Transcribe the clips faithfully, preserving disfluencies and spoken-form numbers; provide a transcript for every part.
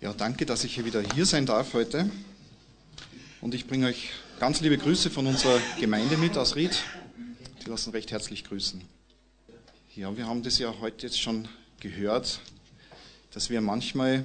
Ja, danke, dass ich hier wieder hier sein darf heute. Und ich bringe euch ganz liebe Grüße von unserer Gemeinde mit aus Ried. Die lassen recht herzlich grüßen. Ja, wir haben das ja heute jetzt schon gehört, dass wir manchmal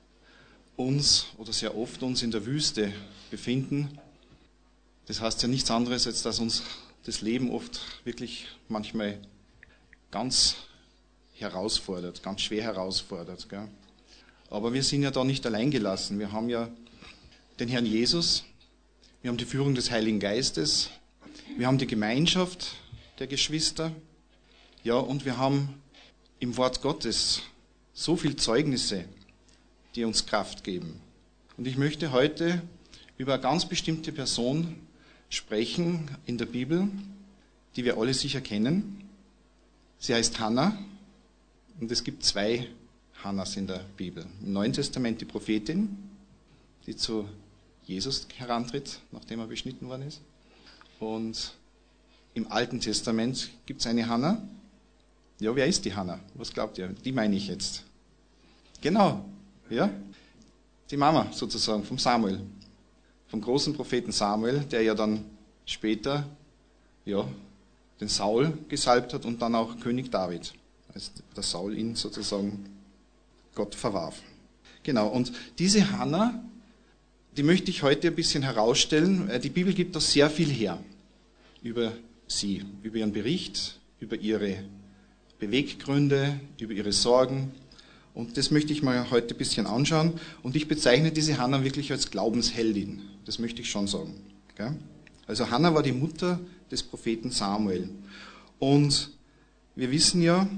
uns oder sehr oft uns in der Wüste befinden. Das heißt ja nichts anderes, als dass uns das Leben oft wirklich manchmal ganz herausfordert, ganz schwer herausfordert. Gell? Aber wir sind ja da nicht allein gelassen. Wir haben ja den Herrn Jesus, wir haben die Führung des Heiligen Geistes, wir haben die Gemeinschaft der Geschwister, ja, und wir haben im Wort Gottes so viele Zeugnisse, die uns Kraft geben. Und ich möchte heute über eine ganz bestimmte Person sprechen in der Bibel, die wir alle sicher kennen. Sie heißt Hannah und es gibt zwei Hannahs in der Bibel. Im Neuen Testament die Prophetin, die zu Jesus herantritt, nachdem er beschnitten worden ist. Und im Alten Testament gibt es eine Hannah. Ja, wer ist die Hannah? Was glaubt ihr? Die meine ich jetzt. Genau, ja, die Mama sozusagen vom Samuel, vom großen Propheten Samuel, der ja dann später ja, den Saul gesalbt hat und dann auch König David, als der Saul ihn sozusagen Gott verwarf. Genau, und diese Hannah, die möchte ich heute ein bisschen herausstellen. Die Bibel gibt da sehr viel her über sie, über ihren Bericht, über ihre Beweggründe, über ihre Sorgen. Und das möchte ich mal heute ein bisschen anschauen. Und ich bezeichne diese Hannah wirklich als Glaubensheldin. Das möchte ich schon sagen. Also Hannah war die Mutter des Propheten Samuel. Und wir wissen ja,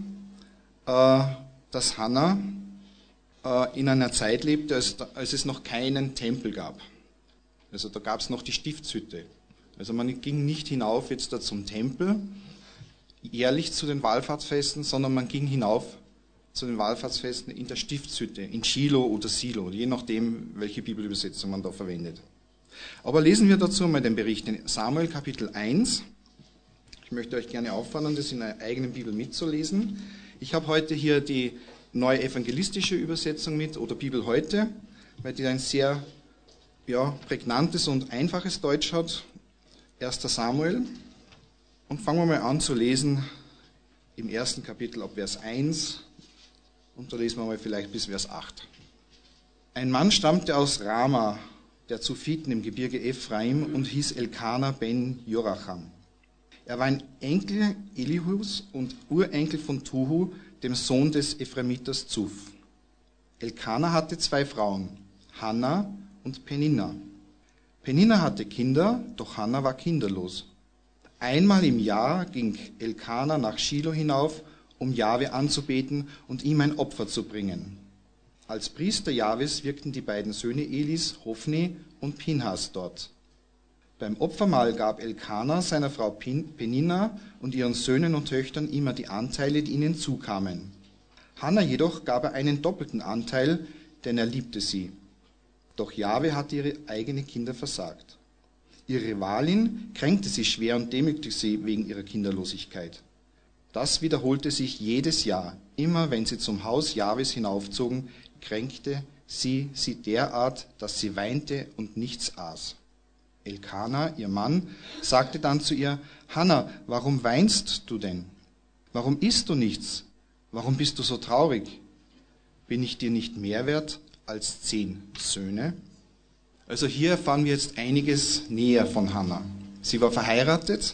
dass Hannah in einer Zeit lebte, als, als es noch keinen Tempel gab. Also da gab es noch die Stiftshütte. Also man ging nicht hinauf jetzt da zum Tempel, jährlich zu den Wallfahrtsfesten, sondern man ging hinauf zu den Wallfahrtsfesten in der Stiftshütte, in Shiloh oder Silo, je nachdem, welche Bibelübersetzung man da verwendet. Aber lesen wir dazu mal den Bericht in Samuel Kapitel eins. Ich möchte euch gerne auffordern, das in einer eigenen Bibel mitzulesen. Ich habe heute hier die Neue Evangelistische Übersetzung mit oder Bibel heute, weil die ein sehr ja, prägnantes und einfaches Deutsch hat. erster Samuel. Und fangen wir mal an zu lesen im ersten Kapitel ab Vers eins und da lesen wir mal vielleicht bis Vers acht. Ein Mann stammte aus Rama, der Zuphiten im Gebirge Ephraim, und hieß Elkana ben Joracham. Er war ein Enkel Elihus und Urenkel von Tuhu, dem Sohn des Ephramiters Zuf. Elkana hatte zwei Frauen, Hannah und Penina. Penina hatte Kinder, doch Hannah war kinderlos. Einmal im Jahr ging Elkana nach Shiloh hinauf, um Jahwe anzubeten und ihm ein Opfer zu bringen. Als Priester Jahwes wirkten die beiden Söhne Elis, Hophni und Pinhas dort. Beim Opfermahl gab Elkana seiner Frau Penina und ihren Söhnen und Töchtern immer die Anteile, die ihnen zukamen. Hannah jedoch gab er einen doppelten Anteil, denn er liebte sie. Doch Jahwe hatte ihre eigenen Kinder versagt. Ihre Rivalin kränkte sie schwer und demütigte sie wegen ihrer Kinderlosigkeit. Das wiederholte sich jedes Jahr. Immer wenn sie zum Haus Jahwes hinaufzogen, kränkte sie sie derart, dass sie weinte und nichts aß. Elkana, ihr Mann, sagte dann zu ihr: Hannah, warum weinst du denn? Warum isst du nichts? Warum bist du so traurig? Bin ich dir nicht mehr wert als zehn Söhne? Also hier erfahren wir jetzt einiges näher von Hannah. Sie war verheiratet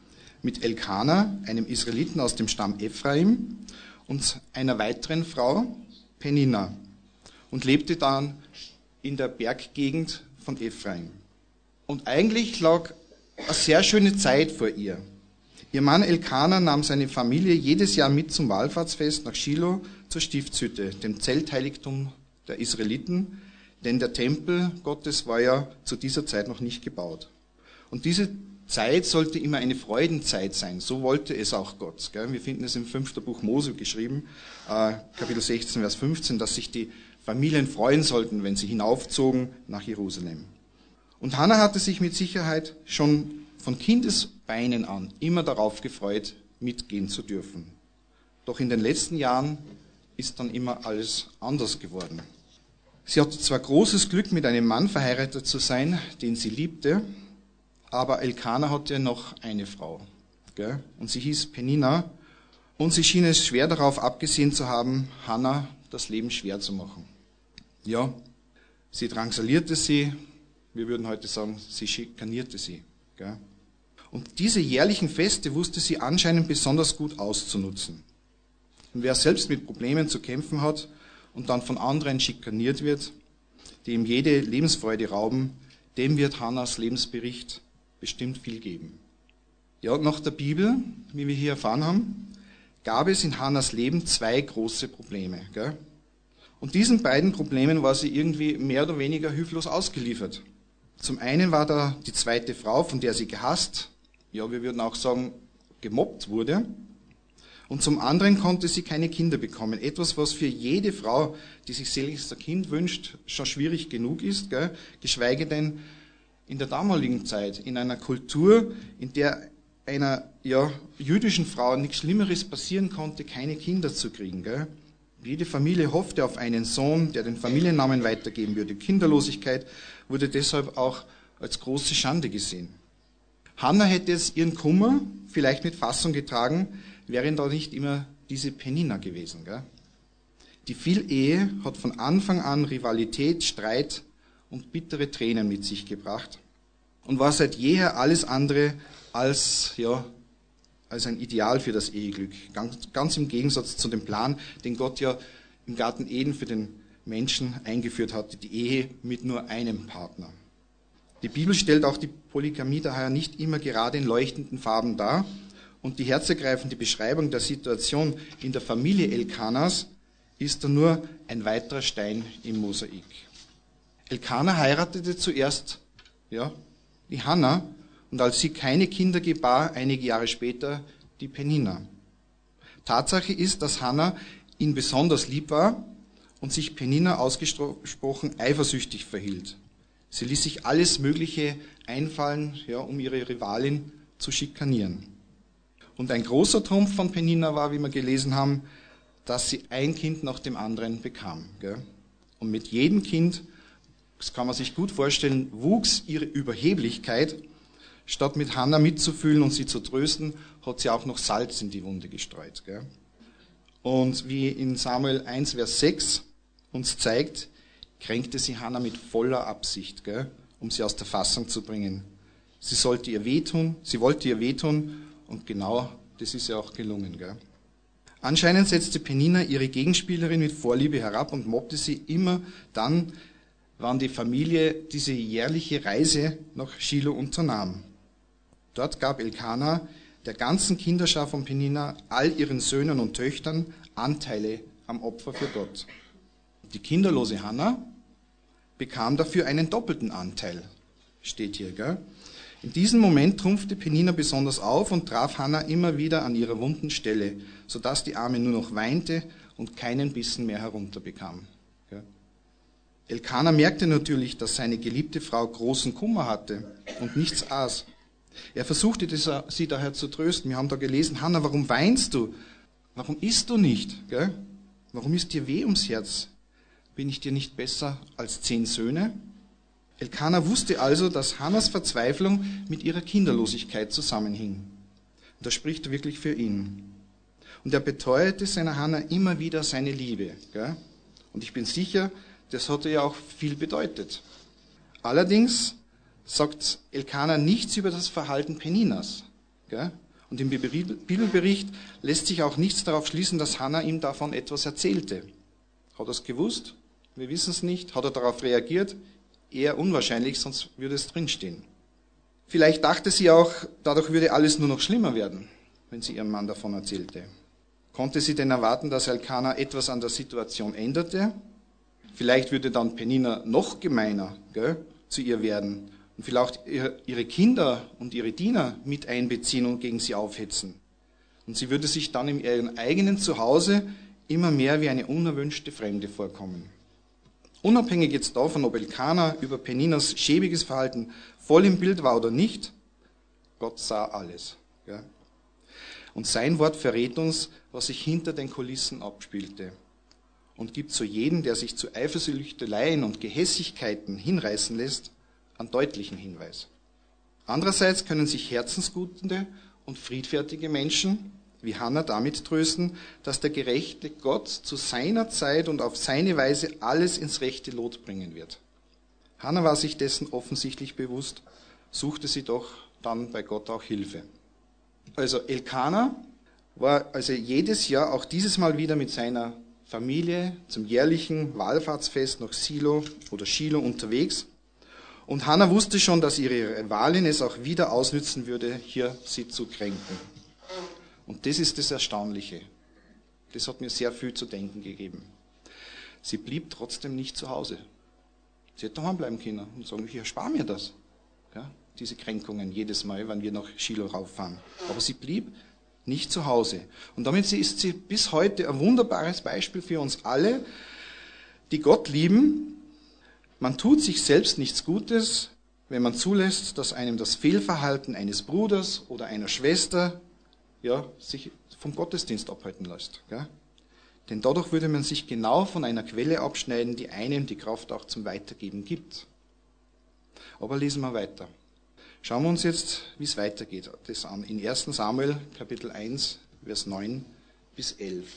mit Elkana, einem Israeliten aus dem Stamm Ephraim, und einer weiteren Frau, Penina, und lebte dann in der Berggegend von Ephraim. Und eigentlich lag eine sehr schöne Zeit vor ihr. Ihr Mann Elkana nahm seine Familie jedes Jahr mit zum Wallfahrtsfest nach Shiloh zur Stiftshütte, dem Zeltheiligtum der Israeliten, denn der Tempel Gottes war ja zu dieser Zeit noch nicht gebaut. Und diese Zeit sollte immer eine Freudenzeit sein, so wollte es auch Gott. Wir finden es im fünften Buch Mose geschrieben, Kapitel sechzehn, Vers fünfzehn, dass sich die Familien freuen sollten, wenn sie hinaufzogen nach Jerusalem. Und Hannah hatte sich mit Sicherheit schon von Kindesbeinen an immer darauf gefreut, mitgehen zu dürfen. Doch in den letzten Jahren ist dann immer alles anders geworden. Sie hatte zwar großes Glück, mit einem Mann verheiratet zu sein, den sie liebte, aber Elkana hatte noch eine Frau, gell? Und sie hieß Penina, und sie schien es schwer darauf abgesehen zu haben, Hannah das Leben schwer zu machen. Ja, sie drangsalierte sie, wir würden heute sagen, sie schikanierte sie, gell? Und diese jährlichen Feste wusste sie anscheinend besonders gut auszunutzen. Und wer selbst mit Problemen zu kämpfen hat und dann von anderen schikaniert wird, die ihm jede Lebensfreude rauben, dem wird Hannahs Lebensbericht bestimmt viel geben. Ja, und nach der Bibel, wie wir hier erfahren haben, gab es in Hannahs Leben zwei große Probleme. Gell? Und diesen beiden Problemen war sie irgendwie mehr oder weniger hilflos ausgeliefert. Zum einen war da die zweite Frau, von der sie gehasst, ja, wir würden auch sagen, gemobbt wurde. Und zum anderen konnte sie keine Kinder bekommen. Etwas, was für jede Frau, die sich seligst ein Kind wünscht, schon schwierig genug ist, gell? Geschweige denn in der damaligen Zeit, in einer Kultur, in der einer ja, jüdischen Frau nichts Schlimmeres passieren konnte, keine Kinder zu kriegen. Gell? Jede Familie hoffte auf einen Sohn, der den Familiennamen weitergeben würde. Kinderlosigkeit wurde deshalb auch als große Schande gesehen. Hannah hätte es ihren Kummer vielleicht mit Fassung getragen, wäre da nicht immer diese Penina gewesen. Gell? Die Vielehe hat von Anfang an Rivalität, Streit und bittere Tränen mit sich gebracht und war seit jeher alles andere als, ja, als ein Ideal für das Eheglück. Ganz, ganz im Gegensatz zu dem Plan, den Gott ja im Garten Eden für den Menschen eingeführt hatte, die Ehe mit nur einem Partner. Die Bibel stellt auch die Polygamie daher nicht immer gerade in leuchtenden Farben dar, und die herzergreifende Beschreibung der Situation in der Familie Elkanas ist da nur ein weiterer Stein im Mosaik. Elkana heiratete zuerst ja, die Hannah, und als sie keine Kinder gebar, einige Jahre später die Penina. Tatsache ist, dass Hannah ihn besonders lieb war und sich Penina ausgesprochen eifersüchtig verhielt. Sie ließ sich alles Mögliche einfallen, ja, um ihre Rivalin zu schikanieren. Und ein großer Trumpf von Penina war, wie wir gelesen haben, dass sie ein Kind nach dem anderen bekam. Gell? Und mit jedem Kind, das kann man sich gut vorstellen, wuchs ihre Überheblichkeit. Statt mit Hannah mitzufühlen und sie zu trösten, hat sie auch noch Salz in die Wunde gestreut. Gell? Und wie in Samuel eins, Vers sechs uns zeigt, kränkte sie Hannah mit voller Absicht, gell? Um sie aus der Fassung zu bringen. Sie sollte ihr wehtun, sie wollte ihr wehtun, und genau das ist ja auch gelungen. Gell? Anscheinend setzte Penina ihre Gegenspielerin mit Vorliebe herab und mobbte sie immer dann, wann die Familie diese jährliche Reise nach Schilo unternahm. Dort gab Elkana der ganzen Kinderschar von Penina, all ihren Söhnen und Töchtern, Anteile am Opfer für Gott. Die kinderlose Hannah bekam dafür einen doppelten Anteil, steht hier. Gell? In diesem Moment trumpfte Penina besonders auf und traf Hannah immer wieder an ihrer wunden Stelle, sodass die Arme nur noch weinte und keinen Bissen mehr herunterbekam. Gell? Elkana merkte natürlich, dass seine geliebte Frau großen Kummer hatte und nichts aß. Er versuchte sie daher zu trösten. Wir haben da gelesen, Hannah, warum weinst du? Warum isst du nicht? Gell? Warum ist dir weh ums Herz? Bin ich dir nicht besser als zehn Söhne? Elkana wusste also, dass Hannahs Verzweiflung mit ihrer Kinderlosigkeit zusammenhing. Und das spricht wirklich für ihn. Und er beteuerte seiner Hannah immer wieder seine Liebe. Gell? Und ich bin sicher, das hat ja auch viel bedeutet. Allerdings sagt Elkana nichts über das Verhalten Peninas. Gell? Und im Bibelbericht lässt sich auch nichts darauf schließen, dass Hannah ihm davon etwas erzählte. Hat er es gewusst? Wir wissen es nicht. Hat er darauf reagiert? Eher unwahrscheinlich, sonst würde es drinstehen. Vielleicht dachte sie auch, dadurch würde alles nur noch schlimmer werden, wenn sie ihrem Mann davon erzählte. Konnte sie denn erwarten, dass Elkana etwas an der Situation änderte? Vielleicht würde dann Penina noch gemeiner, gell, zu ihr werden und vielleicht ihre Kinder und ihre Diener mit einbeziehen und gegen sie aufhetzen. Und sie würde sich dann in ihrem eigenen Zuhause immer mehr wie eine unerwünschte Fremde vorkommen. Unabhängig jetzt davon, ob Elkana über Peninas schäbiges Verhalten voll im Bild war oder nicht, Gott sah alles. Gell? Und sein Wort verrät uns, was sich hinter den Kulissen abspielte. und gibt so jeden, der sich zu Eifersüchteleien und Gehässigkeiten hinreißen lässt, einen deutlichen Hinweis. Andererseits können sich herzensgute und friedfertige Menschen wie Hannah damit trösten, dass der gerechte Gott zu seiner Zeit und auf seine Weise alles ins rechte Lot bringen wird. Hannah war sich dessen offensichtlich bewusst, suchte sie doch dann bei Gott auch Hilfe. Also Elkanah war also jedes Jahr auch dieses Mal wieder mit seiner Familie zum jährlichen Wallfahrtsfest nach Silo oder Schilo unterwegs. Und Hannah wusste schon, dass ihre Rivalin es auch wieder ausnützen würde, hier sie zu kränken. Und das ist das Erstaunliche. Das hat mir sehr viel zu denken gegeben. Sie blieb trotzdem nicht zu Hause. Sie hätte daheim bleiben können und sagen, ich erspare mir das. Ja, diese Kränkungen jedes Mal, wenn wir nach Schilo rauffahren. Aber sie blieb nicht zu Hause. Und damit ist sie bis heute ein wunderbares Beispiel für uns alle, die Gott lieben. Man tut sich selbst nichts Gutes, wenn man zulässt, dass einem das Fehlverhalten eines Bruders oder einer Schwester ja, sich vom Gottesdienst abhalten lässt. Gell? Denn dadurch würde man sich genau von einer Quelle abschneiden, die einem die Kraft auch zum Weitergeben gibt. Aber lesen wir weiter. Schauen wir uns jetzt, wie es weitergeht, das an. In ersten Samuel, Kapitel eins, Vers neun bis elf.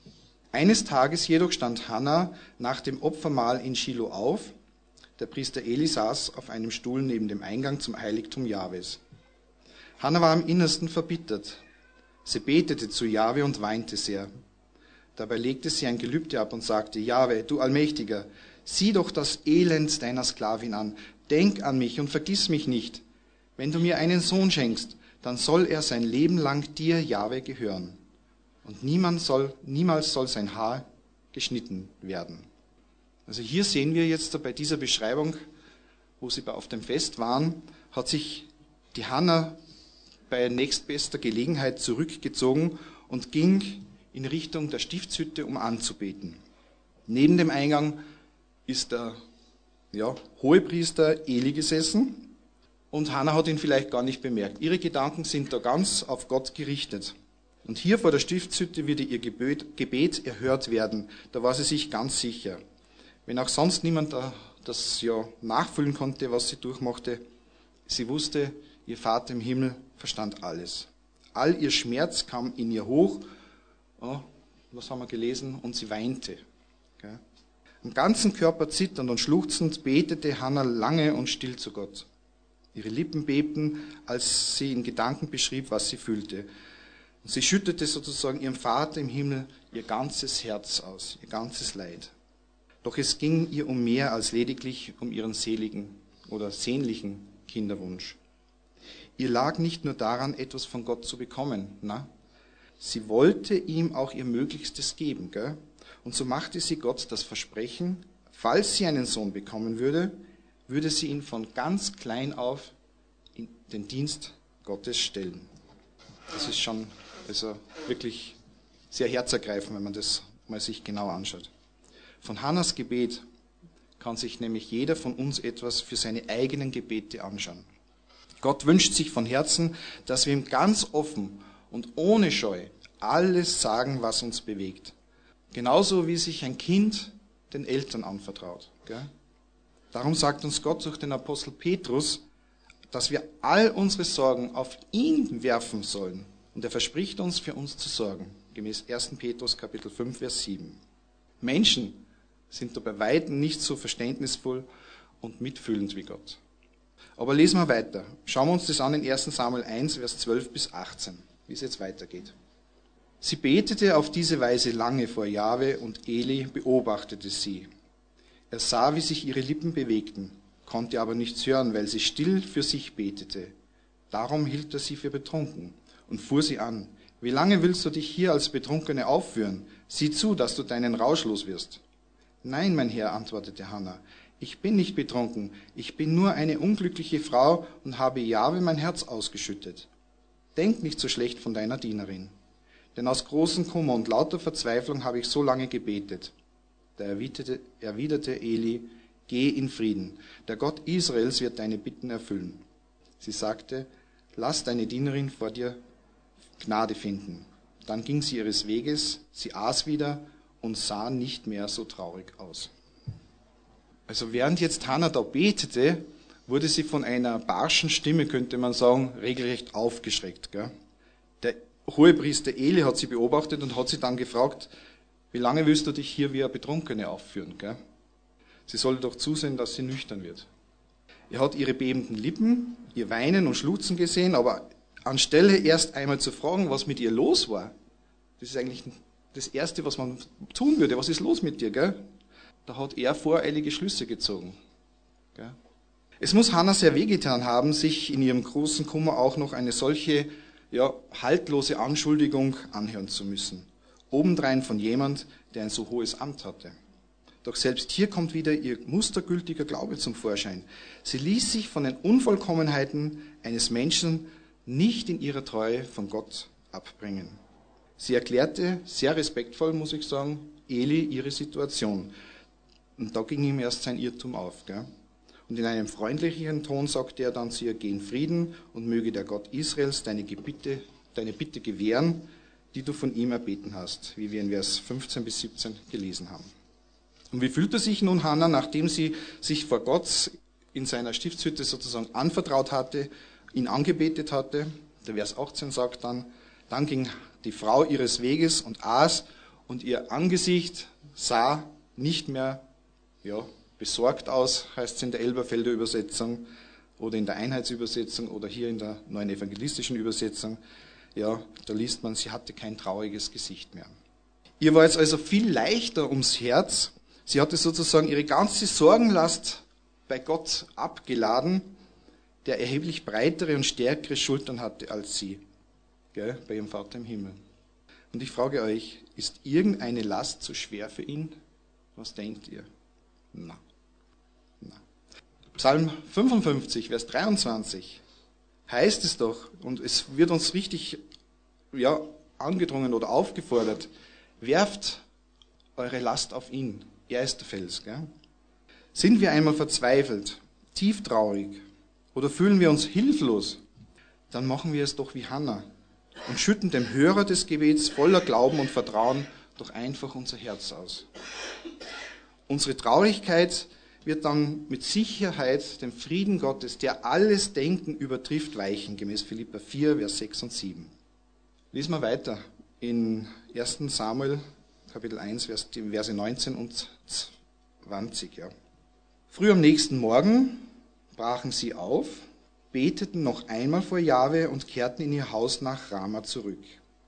Eines Tages jedoch stand Hannah nach dem Opfermahl in Schilo auf. Der Priester Eli saß auf einem Stuhl neben dem Eingang zum Heiligtum Jahwes. Hannah war im Innersten verbittert. Sie betete zu Jahwe und weinte sehr. Dabei legte sie ein Gelübde ab und sagte, Jahwe, du Allmächtiger, sieh doch das Elend deiner Sklavin an. Denk an mich und vergiss mich nicht. Wenn du mir einen Sohn schenkst, dann soll er sein Leben lang dir, Jahwe, gehören. Und niemand soll, niemals soll sein Haar geschnitten werden. Also hier sehen wir jetzt bei dieser Beschreibung, wo sie auf dem Fest waren, hat sich die Hannah bei nächstbester Gelegenheit zurückgezogen und ging in Richtung der Stiftshütte, um anzubeten. Neben dem Eingang ist der ja, Hohepriester Eli gesessen und Hannah hat ihn vielleicht gar nicht bemerkt. Ihre Gedanken sind da ganz auf Gott gerichtet. Und hier vor der Stiftshütte würde ihr Gebet, Gebet erhört werden. Da war sie sich ganz sicher. Wenn auch sonst niemand das ja nachfühlen konnte, was sie durchmachte, sie wusste, ihr Vater im Himmel verstand alles. All ihr Schmerz kam in ihr hoch. Oh, was haben wir gelesen? Und sie weinte. Okay. Am ganzen Körper zitternd und schluchzend betete Hannah lange und still zu Gott. Ihre Lippen bebten, als sie in Gedanken beschrieb, was sie fühlte. Und sie schüttete sozusagen ihrem Vater im Himmel ihr ganzes Herz aus, ihr ganzes Leid. Doch es ging ihr um mehr als lediglich um ihren seligen oder sehnlichen Kinderwunsch. Ihr lag nicht nur daran, etwas von Gott zu bekommen. Na? Sie wollte ihm auch ihr Möglichstes geben. Gell? Und so machte sie Gott das Versprechen, falls sie einen Sohn bekommen würde, würde sie ihn von ganz klein auf in den Dienst Gottes stellen. Das ist schon also wirklich sehr herzergreifend, wenn man das mal sich genau anschaut. Von Hannahs Gebet kann sich nämlich jeder von uns etwas für seine eigenen Gebete anschauen. Gott wünscht sich von Herzen, dass wir ihm ganz offen und ohne Scheu alles sagen, was uns bewegt. Genauso wie sich ein Kind den Eltern anvertraut. Gell? Darum sagt uns Gott durch den Apostel Petrus, dass wir all unsere Sorgen auf ihn werfen sollen. Und er verspricht uns, für uns zu sorgen. Gemäß ersten Petrus Kapitel fünf, Vers sieben. Menschen sind da bei weitem nicht so verständnisvoll und mitfühlend wie Gott. Aber lesen wir weiter. Schauen wir uns das an in ersten Samuel eins, Vers zwölf bis achtzehn, wie es jetzt weitergeht. Sie betete auf diese Weise lange vor Jahwe und Eli beobachtete sie. Er sah, wie sich ihre Lippen bewegten, konnte aber nichts hören, weil sie still für sich betete. Darum hielt er sie für betrunken und fuhr sie an. Wie lange willst du dich hier als Betrunkene aufführen? Sieh zu, dass du deinen Rausch los wirst. Nein, mein Herr, antwortete Hannah. Ich bin nicht betrunken, ich bin nur eine unglückliche Frau und habe Jahwe mein Herz ausgeschüttet. Denk nicht so schlecht von deiner Dienerin. Denn aus großem Kummer und lauter Verzweiflung habe ich so lange gebetet. Da erwiderte, erwiderte Eli, geh in Frieden, der Gott Israels wird deine Bitten erfüllen. Sie sagte, lass deine Dienerin vor dir Gnade finden. Dann ging sie ihres Weges, sie aß wieder und sah nicht mehr so traurig aus. Also während jetzt Hannah da betete, wurde sie von einer barschen Stimme, könnte man sagen, regelrecht aufgeschreckt. Gell? Der Hohepriester Eli hat sie beobachtet und hat sie dann gefragt, wie lange willst du dich hier wie eine Betrunkene aufführen? Gell? Sie solle doch zusehen, dass sie nüchtern wird. Er hat ihre bebenden Lippen, ihr Weinen und Schluchzen gesehen, aber anstelle erst einmal zu fragen, was mit ihr los war, das ist eigentlich das Erste, was man tun würde. Was ist los mit dir? Gell? Da hat er voreilige Schlüsse gezogen. Gell? Es muss Hannah sehr wehgetan haben, sich in ihrem großen Kummer auch noch eine solche ja, haltlose Anschuldigung anhören zu müssen. Obendrein von jemand, der ein so hohes Amt hatte. Doch selbst hier kommt wieder ihr mustergültiger Glaube zum Vorschein. Sie ließ sich von den Unvollkommenheiten eines Menschen nicht in ihrer Treue von Gott abbringen. Sie erklärte sehr respektvoll, muss ich sagen, Eli ihre Situation. Und da ging ihm erst sein Irrtum auf. Gell? Und in einem freundlicheren Ton sagte er dann zu ihr, geh in Frieden und möge der Gott Israels deine Bitte, deine Bitte gewähren, die du von ihm erbeten hast, wie wir in Vers fünfzehn bis siebzehn gelesen haben. Und wie fühlte sich nun Hannah, nachdem sie sich vor Gott in seiner Stiftshütte sozusagen anvertraut hatte, ihn angebetet hatte? Der Vers achtzehn sagt dann, dann ging die Frau ihres Weges und aß und ihr Angesicht sah nicht mehr ja, besorgt aus, heißt es in der Elberfelder Übersetzung oder in der Einheitsübersetzung oder hier in der neuen evangelistischen Übersetzung. Ja, da liest man, sie hatte kein trauriges Gesicht mehr. Ihr war jetzt also viel leichter ums Herz. Sie hatte sozusagen ihre ganze Sorgenlast bei Gott abgeladen, der erheblich breitere und stärkere Schultern hatte als sie, gell, bei ihrem Vater im Himmel. Und ich frage euch, ist irgendeine Last zu schwer für ihn? Was denkt ihr? Na, na. Psalm fünfundfünfzig, Vers dreiundzwanzig heißt es doch, und es wird uns richtig ja, angedrungen oder aufgefordert, werft eure Last auf ihn. Er ist der Fels. Gell? Sind wir einmal verzweifelt, tieftraurig oder fühlen wir uns hilflos, dann machen wir es doch wie Hannah und schütten dem Hörer des Gebets voller Glauben und Vertrauen doch einfach unser Herz aus. Unsere Traurigkeit wird dann mit Sicherheit dem Frieden Gottes, der alles Denken übertrifft, weichen, gemäß Philipper vier, Vers sechs und sieben. Lesen wir weiter in ersten Samuel, Kapitel eins, Verse neunzehn und zwanzig. Ja. Früh am nächsten Morgen brachen sie auf, beteten noch einmal vor Jahwe und kehrten in ihr Haus nach Rama zurück.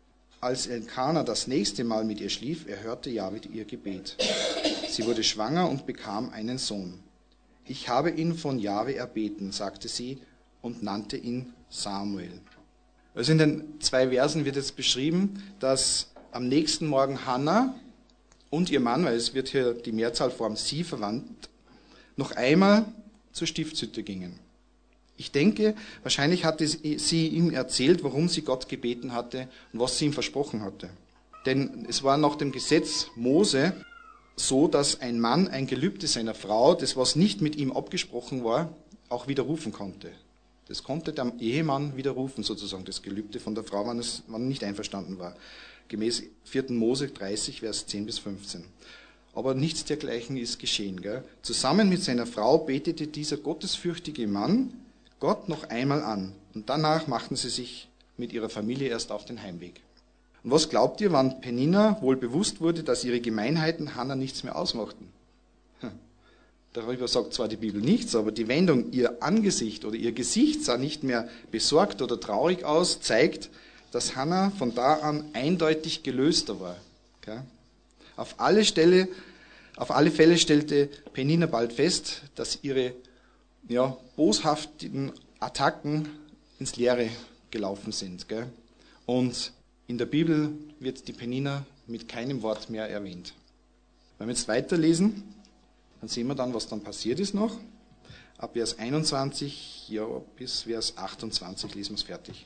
Als Elkana das nächste Mal mit ihr schlief, erhörte Jahwe ihr Gebet. Sie wurde schwanger und bekam einen Sohn. Ich habe ihn von Jahwe erbeten, sagte sie und nannte ihn Samuel. Also in den zwei Versen wird jetzt beschrieben, dass am nächsten Morgen Hannah und ihr Mann, weil es wird hier die Mehrzahlform sie verwandt, noch einmal zur Stiftshütte gingen. Ich denke, wahrscheinlich hatte sie ihm erzählt, warum sie Gott gebeten hatte und was sie ihm versprochen hatte. Denn es war nach dem Gesetz Mose so, dass ein Mann ein Gelübde seiner Frau, das was nicht mit ihm abgesprochen war, auch widerrufen konnte. Das konnte der Ehemann widerrufen, sozusagen, das Gelübde von der Frau, wenn es wenn nicht einverstanden war. Gemäß vierten Mose dreißig, Vers zehn bis fünfzehn. Aber nichts dergleichen ist geschehen. Gell? Zusammen mit seiner Frau betete dieser gottesfürchtige Mann Gott noch einmal an. Und danach machten sie sich mit ihrer Familie erst auf den Heimweg. Und was glaubt ihr, wann Penina wohl bewusst wurde, dass ihre Gemeinheiten Hannah nichts mehr ausmachten? Hm. Darüber sagt zwar die Bibel nichts, aber die Wendung, ihr Angesicht oder ihr Gesicht sah nicht mehr besorgt oder traurig aus, zeigt, dass Hannah von da an eindeutig gelöster war. Okay? Auf alle Stelle, auf alle Fälle stellte Penina bald fest, dass ihre ja, boshaften Attacken ins Leere gelaufen sind. Gell? Und in der Bibel wird die Penina mit keinem Wort mehr erwähnt. Wenn wir jetzt weiterlesen, dann sehen wir dann, was dann passiert ist noch. Ab Vers einundzwanzig ja, bis Vers achtundzwanzig lesen wir es fertig.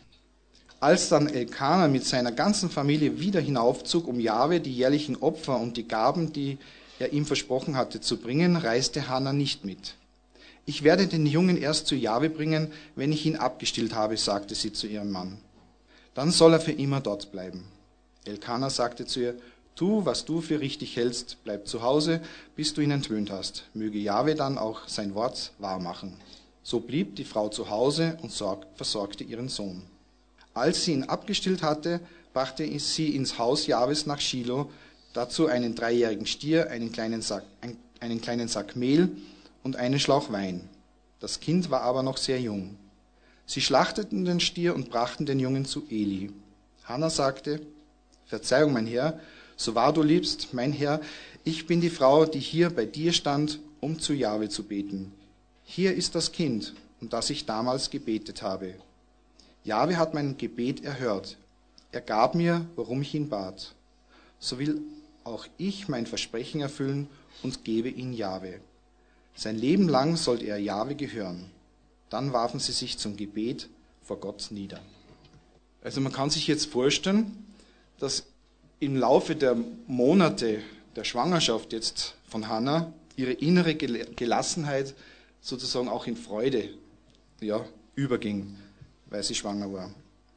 Als dann Elkana mit seiner ganzen Familie wieder hinaufzog, um Jahwe die jährlichen Opfer und die Gaben, die er ihm versprochen hatte, zu bringen, reiste Hannah nicht mit. Ich werde den Jungen erst zu Jahwe bringen, wenn ich ihn abgestillt habe, sagte sie zu ihrem Mann. Dann soll er für immer dort bleiben. Elkana sagte zu ihr, Tu, was du für richtig hältst, bleib zu Hause, bis du ihn entwöhnt hast. Möge Jahwe dann auch sein Wort wahrmachen. So blieb die Frau zu Hause und sorg, versorgte ihren Sohn. Als sie ihn abgestillt hatte, brachte sie ins Haus Jahwes nach Schilo, dazu einen dreijährigen Stier, einen kleinen Sack, ein, einen kleinen Sack Mehl und einen Schlauch Wein. Das Kind war aber noch sehr jung. Sie schlachteten den Stier und brachten den Jungen zu Eli. Hannah sagte, Verzeihung, mein Herr, so wahr du liebst, mein Herr, ich bin die Frau, die hier bei dir stand, um zu Jahwe zu beten. Hier ist das Kind, um das ich damals gebetet habe. Jahwe hat mein Gebet erhört. Er gab mir, worum ich ihn bat. So will auch ich mein Versprechen erfüllen und gebe ihn Jahwe. Sein Leben lang sollte er Jahwe gehören. Dann warfen sie sich zum Gebet vor Gott nieder. Also man kann sich jetzt vorstellen, dass im Laufe der Monate der Schwangerschaft jetzt von Hannah ihre innere Gelassenheit sozusagen auch in Freude ja, überging, weil sie schwanger war.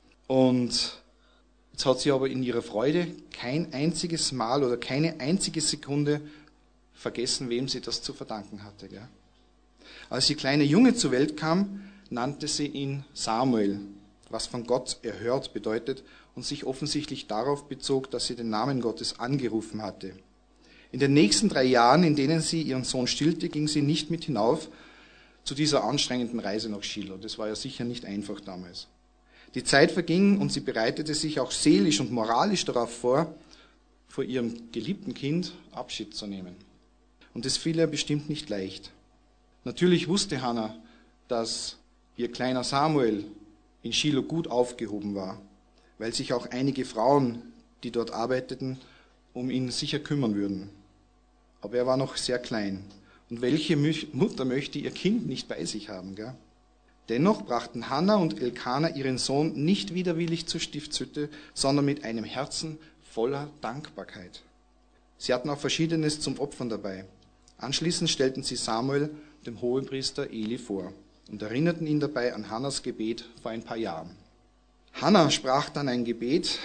Und jetzt hat sie aber in ihrer Freude kein einziges Mal oder keine einzige Sekunde vergessen, wem sie das zu verdanken hatte. Gell? Als die kleine Junge zur Welt kam, nannte sie ihn Samuel, was von Gott erhört bedeutet und sich offensichtlich darauf bezog, dass sie den Namen Gottes angerufen hatte. In den nächsten drei Jahren, in denen sie ihren Sohn stillte, ging sie nicht mit hinauf zu dieser anstrengenden Reise nach Schilo. Das war ja sicher nicht einfach damals. Die Zeit verging und sie bereitete sich auch seelisch und moralisch darauf vor, vor ihrem geliebten Kind Abschied zu nehmen. Und es fiel ihr bestimmt nicht leicht. Natürlich wusste Hannah, dass ihr kleiner Samuel in Schilo gut aufgehoben war, weil sich auch einige Frauen, die dort arbeiteten, um ihn sicher kümmern würden. Aber er war noch sehr klein. Und welche Mutter möchte ihr Kind nicht bei sich haben, gell? Dennoch brachten Hannah und Elkana ihren Sohn nicht widerwillig zur Stiftshütte, sondern mit einem Herzen voller Dankbarkeit. Sie hatten auch Verschiedenes zum Opfern dabei. Anschließend stellten sie Samuel dem Hohepriester Eli vor und erinnerten ihn dabei an Hannas Gebet vor ein paar Jahren. Hannah sprach dann ein Gebet,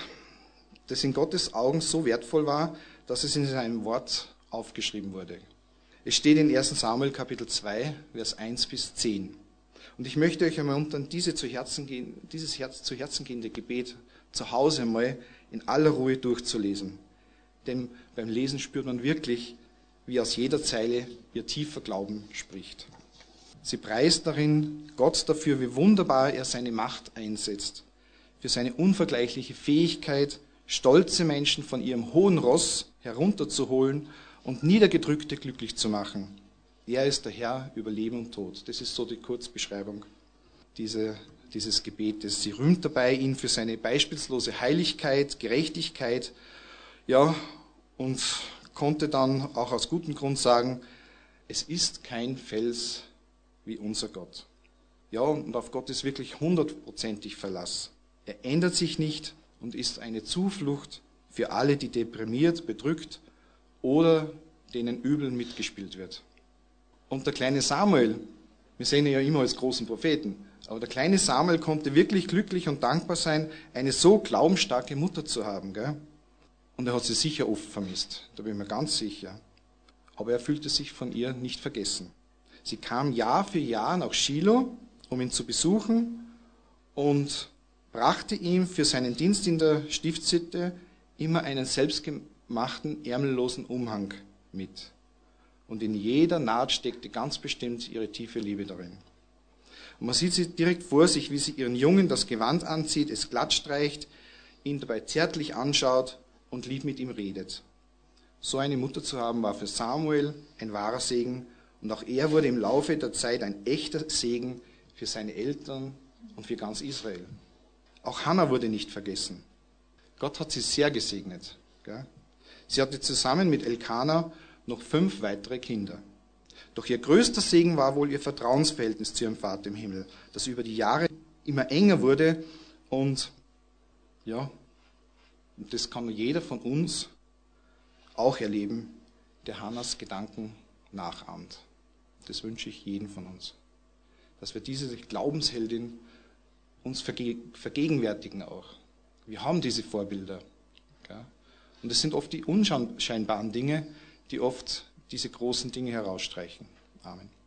das in Gottes Augen so wertvoll war, dass es in seinem Wort aufgeschrieben wurde. Es steht in ersten Samuel Kapitel zwei, Vers eins bis zehn. Und ich möchte euch einmal unter diese zu Herzen gehen, dieses Herz, zu Herzen gehende Gebet zu Hause mal in aller Ruhe durchzulesen. Denn beim Lesen spürt man wirklich, wie aus jeder Zeile ihr tiefer Glauben spricht. Sie preist darin Gott dafür, wie wunderbar er seine Macht einsetzt, für seine unvergleichliche Fähigkeit, stolze Menschen von ihrem hohen Ross herunterzuholen und Niedergedrückte glücklich zu machen. Er ist der Herr über Leben und Tod. Das ist so die Kurzbeschreibung diese, dieses Gebetes. Sie rühmt dabei ihn für seine beispiellose Heiligkeit, Gerechtigkeit, ja, und konnte dann auch aus gutem Grund sagen, es ist kein Fels wie unser Gott. Ja, und auf Gott ist wirklich hundertprozentig Verlass. Er ändert sich nicht und ist eine Zuflucht für alle, die deprimiert, bedrückt oder denen übel mitgespielt wird. Und der kleine Samuel, wir sehen ihn ja immer als großen Propheten, aber der kleine Samuel konnte wirklich glücklich und dankbar sein, eine so glaubensstarke Mutter zu haben. Gell? Und er hat sie sicher oft vermisst, da bin ich mir ganz sicher. Aber er fühlte sich von ihr nicht vergessen. Sie kam Jahr für Jahr nach Schilo, um ihn zu besuchen und brachte ihm für seinen Dienst in der Stiftshütte immer einen selbstgemachten, ärmellosen Umhang mit. Und in jeder Naht steckte ganz bestimmt ihre tiefe Liebe darin. Und man sieht sie direkt vor sich, wie sie ihren Jungen das Gewand anzieht, es glatt streicht, ihn dabei zärtlich anschaut und lieb mit ihm redet. So eine Mutter zu haben, war für Samuel ein wahrer Segen und auch er wurde im Laufe der Zeit ein echter Segen für seine Eltern und für ganz Israel. Auch Hannah wurde nicht vergessen. Gott hat sie sehr gesegnet. Gell? Sie hatte zusammen mit Elkana noch fünf weitere Kinder. Doch ihr größter Segen war wohl ihr Vertrauensverhältnis zu ihrem Vater im Himmel, das über die Jahre immer enger wurde und ja, und das kann jeder von uns auch erleben, der Hannas Gedanken nachahmt. Das wünsche ich jedem von uns. Dass wir diese Glaubensheldin uns verge- vergegenwärtigen auch. Wir haben diese Vorbilder. Gell? Und es sind oft die unscheinbaren Dinge, die oft diese großen Dinge herausstreichen. Amen.